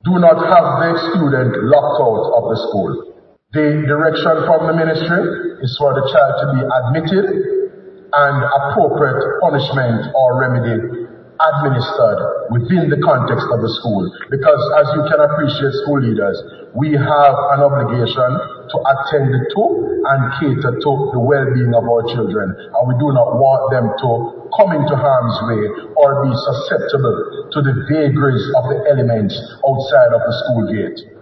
do not have the student locked out of the school. The direction from the ministry is for the child to be admitted and appropriate punishment or remedy administered within the context of the school. Because as you can appreciate, school leaders, we have an obligation to attend to and cater to the well-being of our children. And we do not want them to come into harm's way or be susceptible to the vagaries of the elements outside of the school gate.